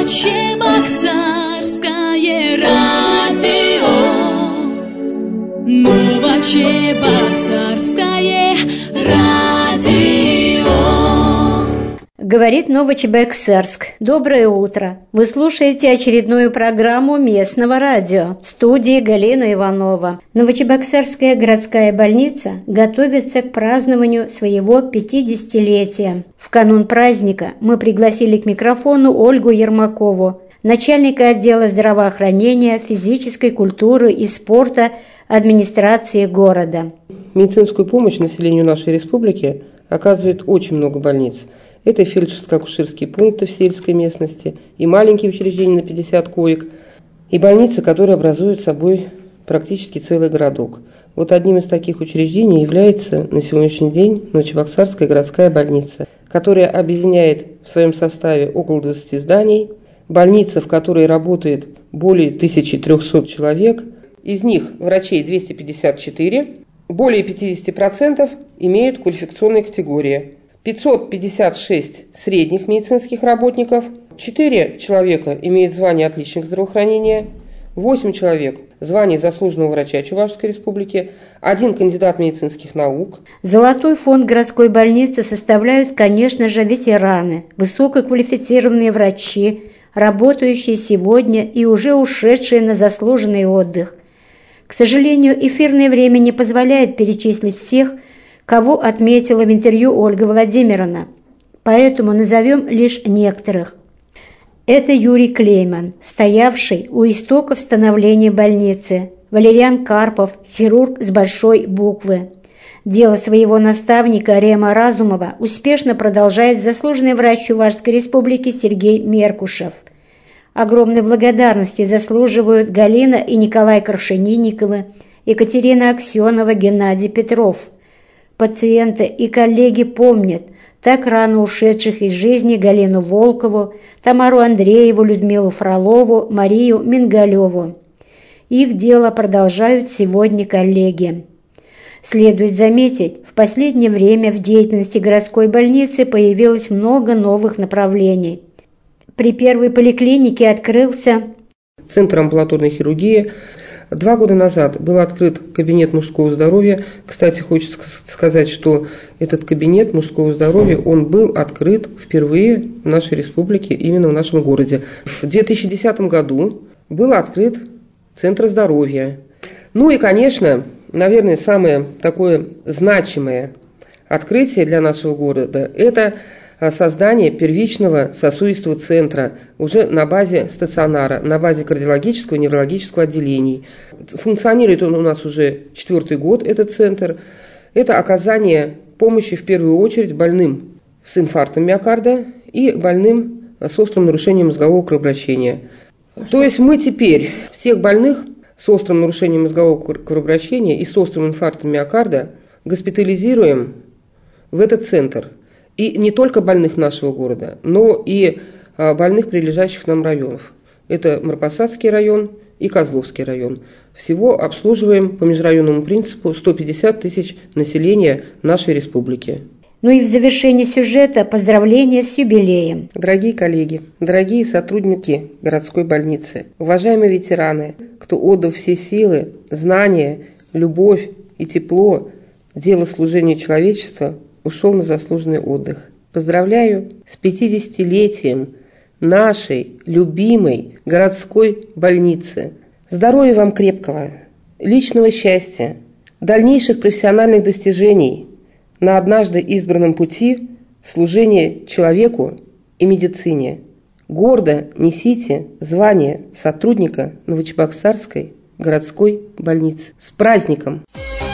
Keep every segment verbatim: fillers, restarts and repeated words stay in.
Новочебоксарское радио. Новочебоксарское радио. Говорит Новочебоксарск. Доброе утро. Вы слушаете очередную программу местного радио. В студии Галина Иванова. Новочебоксарская городская больница готовится к празднованию своего пятидесятилетия. В канун праздника мы пригласили к микрофону Ольгу Ермакову, начальника отдела здравоохранения, физической культуры и спорта администрации города. Медицинскую помощь населению нашей республики оказывает очень много больниц. Это фельдшерско-акушерские пункты в сельской местности, и маленькие учреждения на пятьдесят коек, и больницы, которые образуют собой практически целый городок. Вот одним из таких учреждений является на сегодняшний день Новочебоксарская городская больница, которая объединяет в своем составе около двадцати зданий, больница, в которой работает более тысячи трёхсот человек, из них врачей двести пятьдесят четыре, более пятьдесят процентов имеют квалификационные категории. пятьсот пятьдесят шесть средних медицинских работников, четыре человека имеют звание «Отличник здравоохранения», восемь человек – звание заслуженного врача Чувашской республики, один кандидат медицинских наук. Золотой фонд городской больницы составляют, конечно же, ветераны, высококвалифицированные врачи, работающие сегодня и уже ушедшие на заслуженный отдых. К сожалению, эфирное время не позволяет перечислить всех, кого отметила в интервью Ольга Владимировна, поэтому назовем лишь некоторых. Это Юрий Клейман, стоявший у истоков становления больницы, Валериан Карпов, хирург с большой буквы. Дело своего наставника Рема Разумова успешно продолжает заслуженный врач Чувашской республики Сергей Меркушев. Огромной благодарности заслуживают Галина и Николай Крашенинниковы, Екатерина Аксенова, Геннадий Петров. Пациенты и коллеги помнят так рано ушедших из жизни Галину Волкову, Тамару Андрееву, Людмилу Фролову, Марию Мингалеву. Их дело продолжают сегодня коллеги. Следует заметить, в последнее время в деятельности городской больницы появилось много новых направлений. При первой поликлинике открылся Центр амбулаторной хирургии. Два года назад был открыт кабинет мужского здоровья. Кстати, хочется сказать, что этот кабинет мужского здоровья, он был открыт впервые в нашей республике, именно в нашем городе. В две тысячи десятом году был открыт Центр здоровья. Ну и, конечно, наверное, самое такое значимое открытие для нашего города – это создание первичного сосудистого центра уже на базе стационара, на базе кардиологического и неврологического отделений. Функционирует он у нас уже четвертый год, этот центр. Это оказание помощи в первую очередь больным с инфарктом миокарда и больным с острым нарушением мозгового кровообращения. То есть мы теперь всех больных с острым нарушением мозгового кровообращения и с острым инфарктом миокарда госпитализируем в этот центр. И не только больных нашего города, но и больных прилежащих нам районов. Это Марпасадский район и Козловский район. Всего обслуживаем по межрайонному принципу сто пятьдесят тысяч населения нашей республики. Ну и в завершении сюжета поздравления с юбилеем. Дорогие коллеги, дорогие сотрудники городской больницы, уважаемые ветераны, кто отдал все силы, знания, любовь и тепло, дело служения человечеству, ушел на заслуженный отдых. Поздравляю с пятидесятилетием нашей любимой городской больницы. Здоровья вам крепкого, личного счастья, дальнейших профессиональных достижений на однажды избранном пути служения человеку и медицине. Гордо несите звание сотрудника Новочебоксарской городской больницы. С праздником!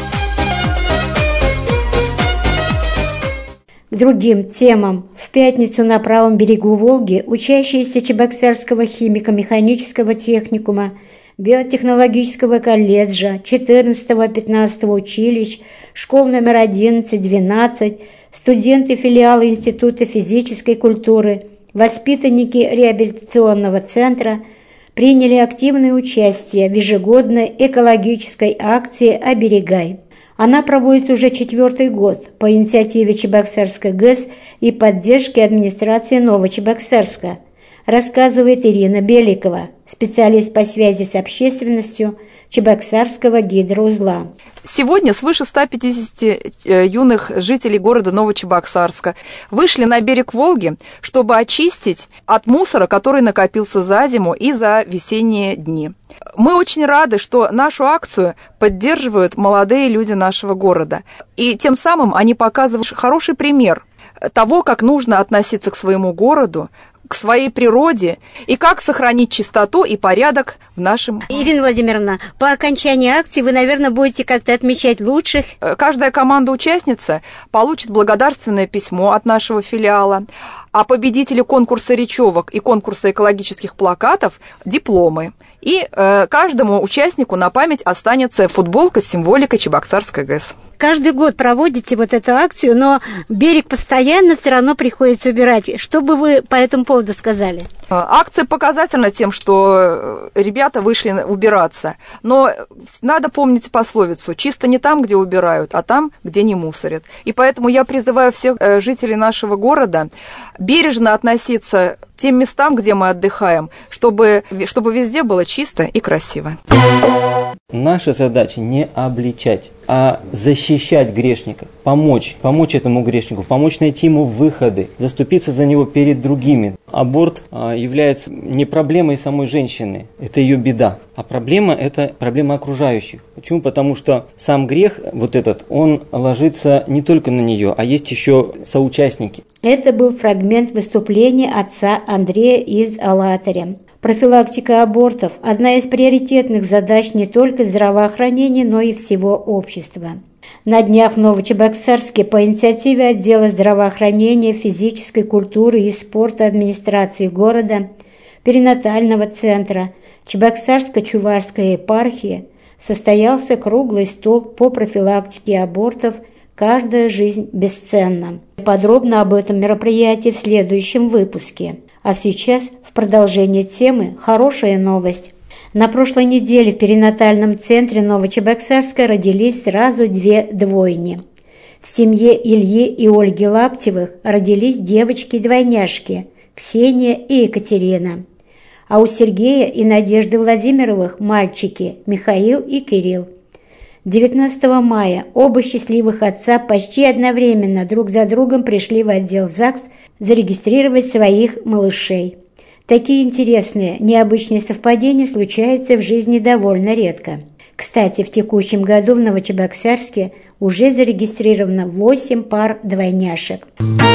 К другим темам. В пятницу на правом берегу Волги учащиеся Чебоксарского химико-механического техникума, биотехнологического колледжа, четырнадцатого-пятнадцатого училищ, школ номер одиннадцать-двенадцать, студенты филиала Института физической культуры, воспитанники реабилитационного центра приняли активное участие в ежегодной экологической акции «Оберегай». Она проводится уже четвертый год по инициативе Чебоксарской ГЭС и поддержки администрации Новочебоксарска. рассказывает Ирина Беликова, специалист по связи с общественностью Чебоксарского гидроузла. Сегодня свыше ста пятидесяти юных жителей города Новочебоксарска вышли на берег Волги, чтобы очистить от мусора, который накопился за зиму и за весенние дни. Мы очень рады, что нашу акцию поддерживают молодые люди нашего города. И тем самым они показывают хороший пример того, как нужно относиться к своему городу, к своей природе и как сохранить чистоту и порядок в нашем... Ирина Владимировна, по окончании акции вы, наверное, будете как-то отмечать лучших. Каждая команда-участница получит благодарственное письмо от нашего филиала, а победители конкурса речевок и конкурса экологических плакатов – дипломы. И э, каждому участнику на память останется футболка с символикой Чебоксарской ГЭС. Каждый год проводите вот эту акцию, но берег постоянно все равно приходится убирать. Что бы вы по этому поводу сказали? Акция показательна тем, что ребята вышли убираться. Но надо помнить пословицу: чисто не там, где убирают, а там, где не мусорят. И поэтому я призываю всех жителей нашего города бережно относиться к тем местам, где мы отдыхаем, чтобы, чтобы везде было чисто и красиво. Наша задача не обличать, а защищать грешника, помочь, помочь этому грешнику, помочь найти ему выходы, заступиться за него перед другими. Аборт а, является не проблемой самой женщины, это ее беда, а проблема – это проблема окружающих. Почему? Потому что сам грех, вот этот, он ложится не только на нее, а есть еще соучастники. Это был фрагмент выступления отца Андрея из Алатыря. Профилактика абортов – одна из приоритетных задач не только здравоохранения, но и всего общества. На днях в Новочебоксарске по инициативе отдела здравоохранения, физической культуры и спорта администрации города, перинатального центра Чебоксарско-Чувашской епархии состоялся круглый стол по профилактике абортов «Каждая жизнь бесценна». Подробно об этом мероприятии в следующем выпуске. А сейчас в продолжение темы хорошая новость. На прошлой неделе в перинатальном центре Новочебоксарска родились сразу две двойни. В семье Ильи и Ольги Лаптевых родились девочки-двойняшки Ксения и Екатерина. А у Сергея и Надежды Владимировых мальчики Михаил и Кирилл. девятнадцатого мая оба счастливых отца почти одновременно друг за другом пришли в отдел ЗАГС зарегистрировать своих малышей. Такие интересные, необычные совпадения случаются в жизни довольно редко. Кстати, в текущем году в Новочебоксарске уже зарегистрировано восемь пар двойняшек.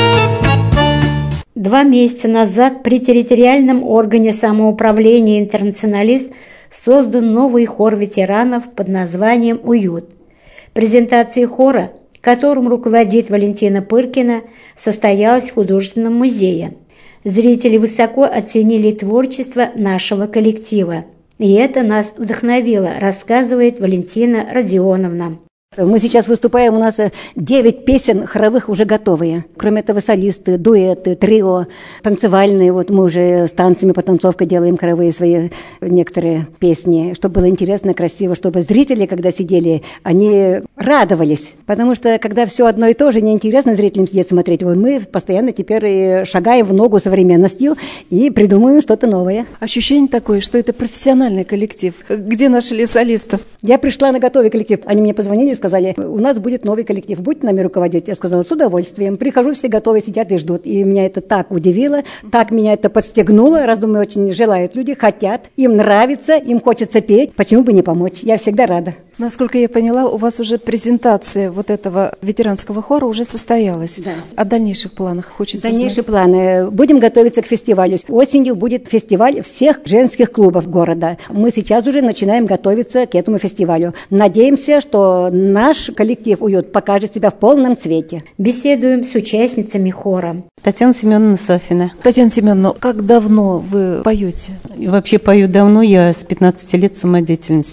Два месяца назад при территориальном органе самоуправления «Интернационалист» создан новый хор ветеранов под названием «Уют». Презентация хора, которым руководит Валентина Пыркина, состоялась в художественном музее. Зрители высоко оценили творчество нашего коллектива. И это нас вдохновило, рассказывает Валентина Родионовна. Мы сейчас выступаем, у нас девять песен хоровых уже готовые. Кроме этого солисты, дуэты, трио, танцевальные. Вот мы уже с танцами, потанцовкой делаем хоровые свои некоторые песни, чтобы было интересно, красиво, чтобы зрители, когда сидели, они радовались. Потому что, когда все одно и то же, неинтересно зрителям сидеть смотреть. Вот мы постоянно теперь и шагаем в ногу современностью и придумываем что-то новое. Ощущение такое, что это профессиональный коллектив. Где нашли солистов? Я пришла на готовый коллектив. Они мне позвонили, сказали, у нас будет новый коллектив, будете нами руководить? Я сказала, с удовольствием. Прихожу, все готовы, сидят и ждут. И меня это так удивило, так меня это подстегнуло. Раз, думаю, очень желают люди, хотят, им нравится, им хочется петь. Почему бы не помочь? Я всегда рада. Насколько я поняла, у вас уже презентация вот этого ветеранского хора уже состоялась. Да. О дальнейших планах хочется Дальнейшие узнать. планы. Будем готовиться к фестивалю. Осенью будет фестиваль всех женских клубов города. Мы сейчас уже начинаем готовиться к этому фестивалю. Надеемся, что наш коллектив «Уют» покажет себя в полном цвете. Беседуем с участницами хора. Татьяна Семеновна Сафина. Татьяна Семеновна, как давно вы поете? Вообще пою давно, я с пятнадцати лет самодеятельности.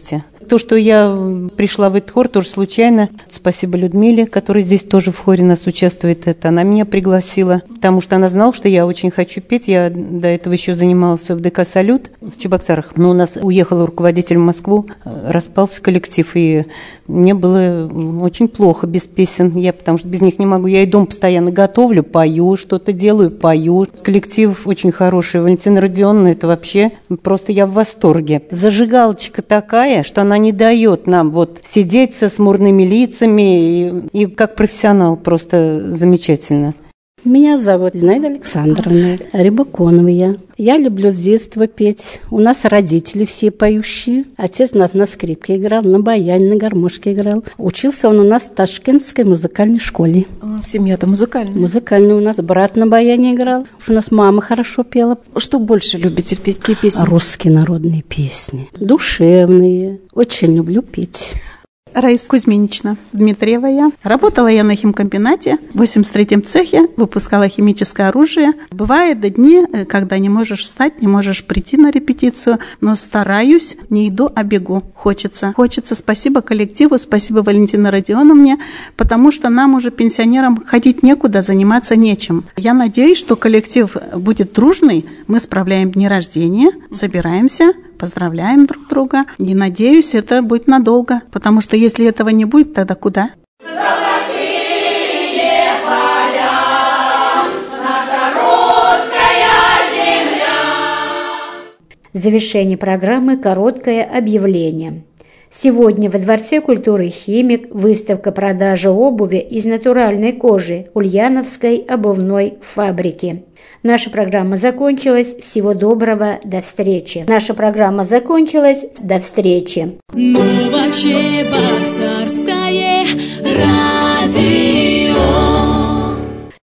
то, что я пришла в этот хор, тоже случайно. Спасибо Людмиле, которая здесь тоже в хоре нас участвует. Это она меня пригласила, потому что она знала, что я очень хочу петь. Я до этого еще занималась в ДК «Салют» в Чебоксарах. Но у нас уехал руководитель в Москву, распался коллектив, и мне было очень плохо без песен. Я, потому что без них не могу. Я и дом постоянно готовлю, пою, что-то делаю, пою. Коллектив очень хороший. Валентина Родионовна, это вообще просто я в восторге. Зажигалочка такая, что она не дает нам вот сидеть со смурными лицами, и, и как профессионал просто замечательно. Меня зовут Зинаида Александровна Рябаконова я. Я люблю с детства петь. У нас родители все поющие. Отец у нас на скрипке играл, на баяне, на гармошке играл. Учился он у нас в Ташкентской музыкальной школе. Семья-то музыкальная. Музыкальная у нас. Брат на баяне играл. У нас мама хорошо пела. Что больше любите в петь? Какие песни? Русские народные песни. Душевные. Очень люблю петь. Раиса Кузьминична Дмитриева я. Работала я на химкомбинате в восемьдесят третьем цехе, выпускала химическое оружие. Бывают дни, когда не можешь встать, не можешь прийти на репетицию, но стараюсь, не иду, а бегу. Хочется. Хочется. Спасибо коллективу, спасибо Валентине Родионовне, потому что нам уже, пенсионерам, ходить некуда, заниматься нечем. Я надеюсь, что коллектив будет дружный, мы справляем дни рождения, собираемся, поздравляем друг друга. И надеюсь, это будет надолго, потому что если этого не будет, тогда куда? Золотые поля, наша русская земля. В завершении программы короткое объявление. Сегодня во Дворце культуры «Химик» выставка продажи обуви из натуральной кожи Ульяновской обувной фабрики. Наша программа закончилась. Всего доброго. До встречи. Наша программа закончилась. До встречи. Новочебоксарское радио.